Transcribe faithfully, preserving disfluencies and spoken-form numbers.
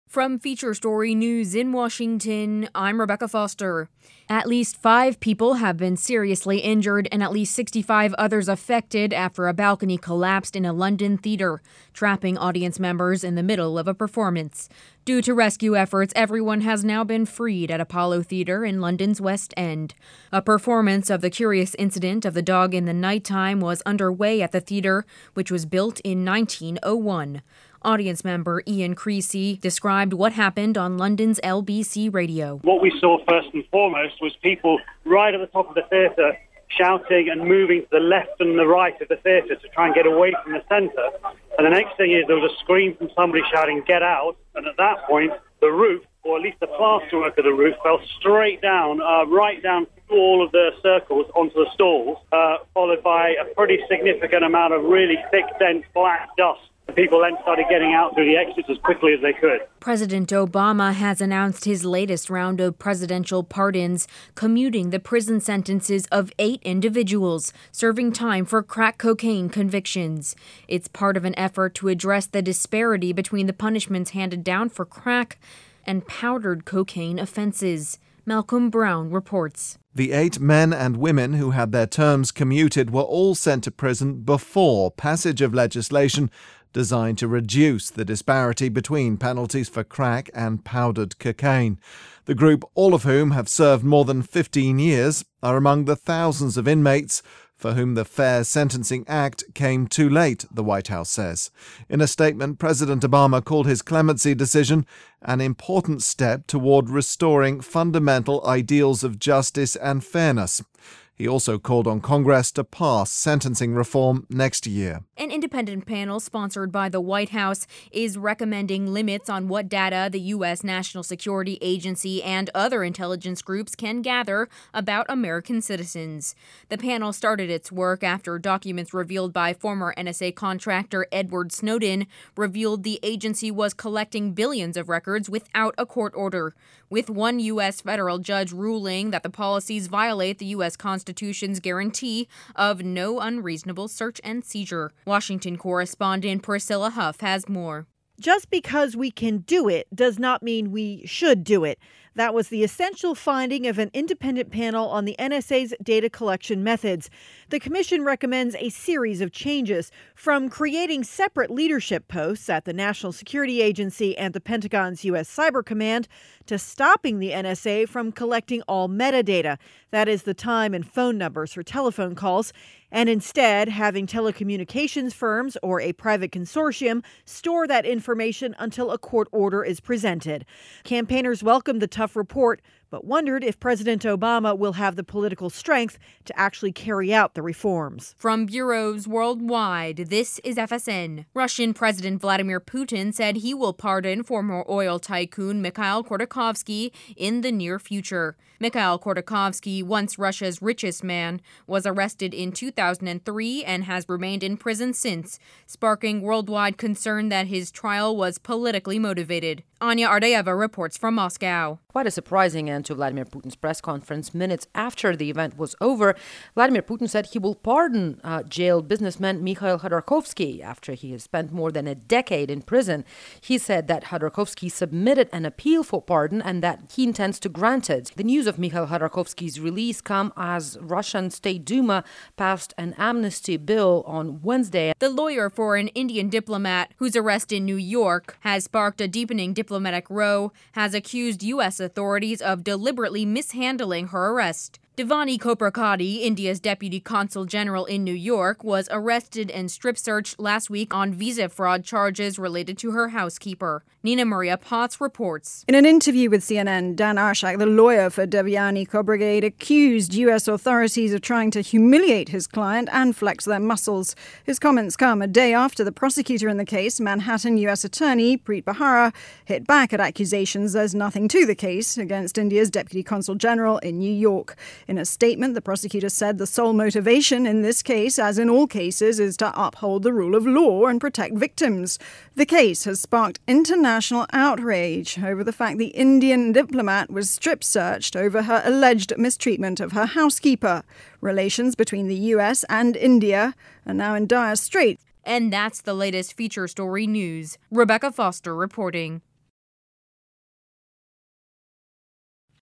From Feature Story News in Washington, I'm Rebecca Foster. At least five people have been seriously injured and at least sixty-five others affected after a balcony collapsed in a London theater, trapping audience members in the middle of a performance. Due to rescue efforts, everyone has now been freed at Apollo Theatre in London's West End. A performance of The Curious Incident of the Dog in the Nighttime was underway at the theatre, which was built in nineteen oh one. Audience member Ian Creasy described what happened on London's L B C radio. What we saw first and foremost was people right at the top of the theatre shouting and moving to the left and the right of the theatre to try and get away from the centre. And the next thing is there was a scream from somebody shouting, "Get out!" And at that point, the roof, or at least the plasterwork of the roof, fell straight down, uh, right down through all of the circles onto the stalls, uh, followed by a pretty significant amount of really thick, dense black dust. People then started getting out through the exits as quickly as they could. President Obama has announced his latest round of presidential pardons, commuting the prison sentences of eight individuals serving time for crack cocaine convictions. It's part of an effort to address the disparity between the punishments handed down for crack and powdered cocaine offenses. Malcolm Brown reports. The eight men and women who had their terms commuted were all sent to prison before passage of legislation designed to reduce the disparity between penalties for crack and powdered cocaine. The group, all of whom have served more than fifteen years, are among the thousands of inmates for whom the Fair Sentencing Act came too late, the White House says. In a statement, President Obama called his clemency decision an important step toward restoring fundamental ideals of justice and fairness. He also called on Congress to pass sentencing reform next year. An independent panel sponsored by the White House is recommending limits on what data the U S National Security Agency and other intelligence groups can gather about American citizens. The panel started its work after documents revealed by former N S A contractor Edward Snowden revealed the agency was collecting billions of records without a court order, with one U S federal judge ruling that the policies violate the U S Constitution. Constitution's guarantee of no unreasonable search and seizure. Washington correspondent Priscilla Huff has more. Just because we can do it does not mean we should do it. That was the essential finding of an independent panel on the N S A's data collection methods. The commission recommends a series of changes, from creating separate leadership posts at the National Security Agency and the Pentagon's U S Cyber Command to stopping the N S A from collecting all metadata, that is, the time and phone numbers for telephone calls, and instead having telecommunications firms or a private consortium store that information until a court order is presented. Campaigners welcomed the tough report, but wondered if President Obama will have the political strength to actually carry out the reforms. From bureaus worldwide, this is F S N. Russian President Vladimir Putin said he will pardon former oil tycoon Mikhail Khodorkovsky in the near future. Mikhail Khodorkovsky, once Russia's richest man, was arrested in two thousand three and has remained in prison since, sparking worldwide concern that his trial was politically motivated. Anya Ardayeva reports from Moscow. Quite a surprising end to Vladimir Putin's press conference. Minutes after the event was over, Vladimir Putin said he will pardon uh, jailed businessman Mikhail Khodorkovsky after he has spent more than a decade in prison. He said that Khodorkovsky submitted an appeal for pardon and that he intends to grant it. The news of Mikhail Khodorkovsky's release come as Russian State Duma passed an amnesty bill on Wednesday. The lawyer for an Indian diplomat whose arrest in New York has sparked a deepening diplomatic row has accused U S authorities of deliberately mishandling her arrest. Devani Koprakadi, India's deputy consul general in New York, was arrested and strip-searched last week on visa fraud charges related to her housekeeper. Nina Maria Potts reports. In an interview with C N N, Dan Arshak, the lawyer for Devyani Koprakadi, accused U S authorities of trying to humiliate his client and flex their muscles. His comments come a day after the prosecutor in the case, Manhattan U S Attorney Preet Bharara, hit back at accusations there's nothing to the case against India's deputy consul general in New York. In a statement, the prosecutor said the sole motivation in this case, as in all cases, is to uphold the rule of law and protect victims. The case has sparked international outrage over the fact the Indian diplomat was strip-searched over her alleged mistreatment of her housekeeper. Relations between the U S and India are now in dire straits. And that's the latest Feature Story news. Rebecca Foster reporting.